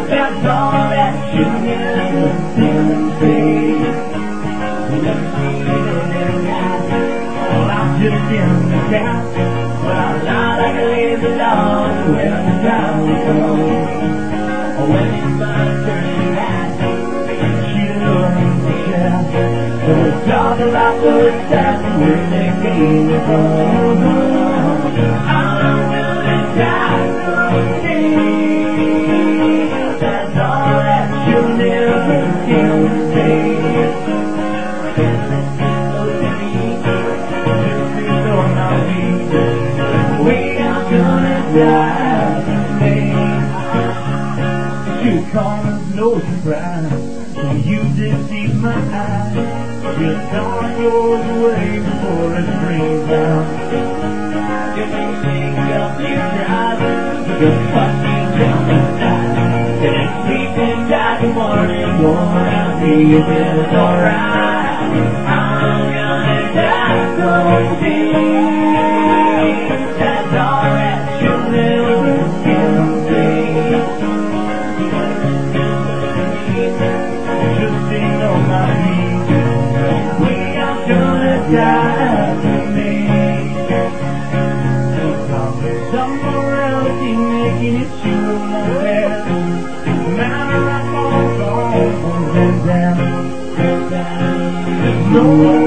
That's all that you can say. Well, I'm just in the gap, but I'm not like a lazy dog when the time comes. When it's my turn to act, she learns to shout. So we'll talk about the stuff where they came from. I'm willing to die for me. That's all that you'll never can say. We are gonna die today. Two corners, no surprise. You deceive my eyes. Your thought goes away before it brings down. If you think of me driving, just fucking down the side. And it's sleeping back in the morning, going out here, it's alright. I'm gonna die someday. That's all that you'll never can say. Just ain't on my feet. We are gonna die today. Somewhere else he's making it sure won't pass. No matter how far it's gone, and down. There's no